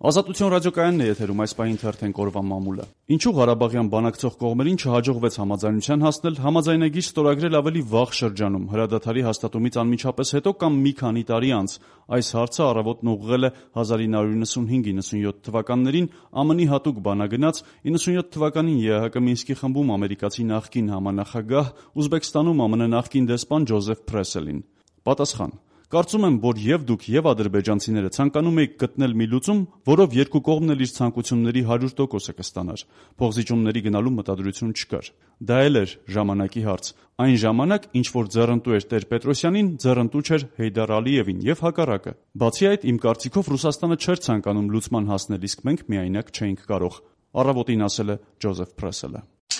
Ազատություն ռադիոկայանն է եթերում, այս պահին թերթենք օրվա մամուլը։ Ինչու Ղարաբաղյան բանակցող կողմերին չհաջողվեց համաձայնության հասնել, համաձայնագիր ստորագրել ավելի վաղ շրջանում, հրադադարի հաստատումից անմիջապես հետո կամ մի քանի տարի անց։ Այս հարցը առավոտն ուղղել է 1995-97 թվականներին ԱՄՆ-ի հատուկ բանագնաց, 97 թվականին ԵԱՀԿ Մինսկի խմբում ամերիկացի նախկին համանախագահ, Ուզբեկստանում ԱՄՆ նախկին դեսպան Ջոզեֆ Փրեսելին։ Պատասխան. Կարծում եմ, որ եւ դուք եւ ադրբեջանցիները ցանկանում եք գտնել մի լուծում, որով երկու կողմն էլ իր ցանկությունների 100%-ը կստանար։ Փոխզիջումների գնալու մտադրություն չկար։ Դա էլ էր ժամանակի հարց։ Այն ժամանակ, ինչ որ ձեռնտու էր Տեր Պետրոսյանին, ձեռնտու չէր Հեյդար Ալիևին եւ հակառակը։ Բացի այդ, իմ կարծիքով Ռուսաստանը չէր ցանկանում լուծման հասնել, իսկ մենք միայնակ չէինք կարող։ Առավոտին ասել է Ջոզեֆ Փրեսելը։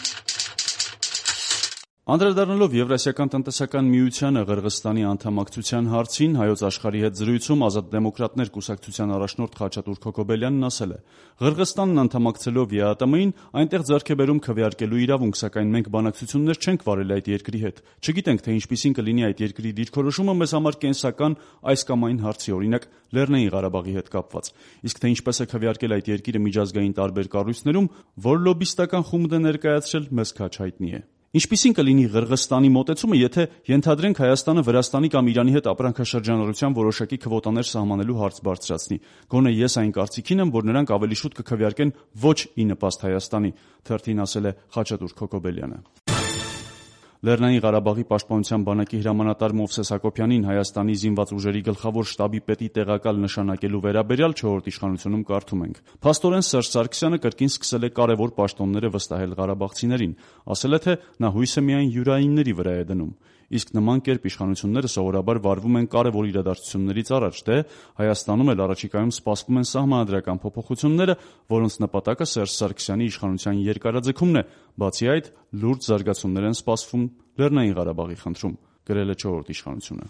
Անդրադառնալով Եվրասիական տնտեսական միությանը Ղրղըզստանի անդամակցության հարցին, Հայոց աշխարհի հետ զրույցում Ազատ դեմոկրատներ կուսակցության առաջնորդ Խաչատուր Քոքոբելյանն ասել է. Ղրղըզստանն անդամակցելով ԵԱՏՄ-ին այնտեղ ձեռք է բերում քվեարկելու իրավունք, սակայն մենք բանակցություններ չենք վարել այդ երկրի հետ։ Չգիտենք, թե ինչպիսին կլինի այդ երկրի դիրքորոշումը մեզ համար կենսական այս կամ այն հարցի, օրինակ Լեռնային Ղարաբաղի հետ կապված։ Իսկ թե ինչպես է քվեարկել այդ երկիրը միջազգային տարբեր կառույցներում, որ լոբիստական խումբ է ներկայացրել, մեզ քաչ հայտնի է։ Ինչպիսին կլինի Ղրղըզստանի մոտեցումը, եթե ենթադրենք Հայաստանը Վրաստանի կամ Իրանի հետ ապրանքաշրջանառության որոշակի քվոտաներ սահմանելու հարց բարձրացնի։ Գոնե ես այն կարծիքին եմ, որ նրանք ավելի շուտ կքվեարկեն ոչ ի նպաստ Հայաստանի, թերթին ասել է Խաչատուր Քոքոբելյանը։ Լեռնային Ղարաբաղի պաշտպանության բանակի հրամանատար Մովսես Հակոբյանին Հայաստանի զինված ուժերի գլխավոր շտաբի պետի տեղակալ նշանակելու վերաբերյալ 4-րդ իշխանությունում կարդում ենք. Փաստորեն Սերժ Սարգսյանը կրկին սկսել է կարևոր պաշտոնները վստահել ղարաբաղցիներին, ասել է, թե նա հույսը միայն յուրայինների վրա է դնում։ Իսկ նման կերպ իշխանությունները սովորաբար վարվում են կարևոր իրադարձություններից առաջ, դե Հայաստանում էլ առաջիկայում սպասվում են սահմանադրական փոփոխությունները, որոնց նպատակը Սերժ Սարգսյանի իշխանության երկարաձգումն է։ Բացի այդ, լուրջ զարգացումներ են սպասվում Լեռնային Ղարաբաղի խնդրում, գրել է 4-րդ իշխանությունը։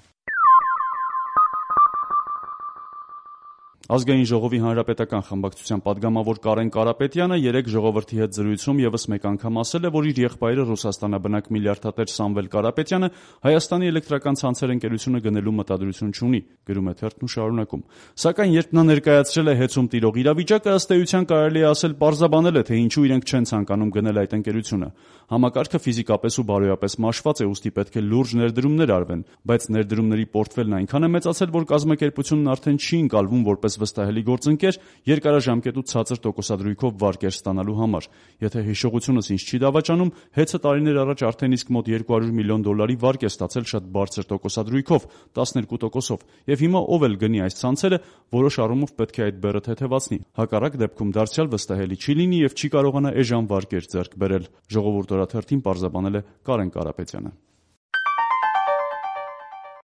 Ազգային ժողովի հանրապետական խմբակցության падգամավոր Կարեն Կարապետյանը երեկ ժողովրդի հետ զրույցում եւս մեկ անգամ ասել է, որ իր եղբայրը Ռուսաստանաբնակ միլիարդատեր Սամվել Կարապետյանը Հայաստանի էլեկտրական ցանցեր ընկերությունը գնելու մտադրություն չունի, գրում է թերթն ու շարունակում։ Սակայն երբ նա ներկայացրել է հեծում տիրող իրավիճակը, ըստ էության կարելի է ասել պարզաբանել է, թե ինչու իրենք չեն ցանկանում գնել այդ ընկերությունը։ Համակարգը ֆիզիկապես ու բարոյապես մաշված է, ուստի պետք է լուրջ ներդրումներ արվեն, բայց ներդրումների պորտֆելն այնքան է մեծացել, որ կազմակերպությունն արդեն չի ընկալվում որպես վստահելի գործընկեր երկարաժամկետ ու ցածր տոկոսադրույքով վարկեր ստանալու համար։ Եթե հիշողությունս ինձ չի դավաճանում, հեծը տարիներ առաջ արդեն իսկ մոտ $200 միլիոն վարկ է ստացել շատ բարձր տոկոսադրույքով, 12%-ով, եւ հիմա ով էլ գնի այս ցանցերը, որոշ առումով պետք է այդ բեռը թեթևացնի։ Հակառակ դեպքում դարձյալ վստահելի չի լինի եւ չի կարողանա էժան վարկեր ձեռք բերել։ Ժողովուրդ օրաթերթին պարզաբանել է Կարեն Կարապետյանը։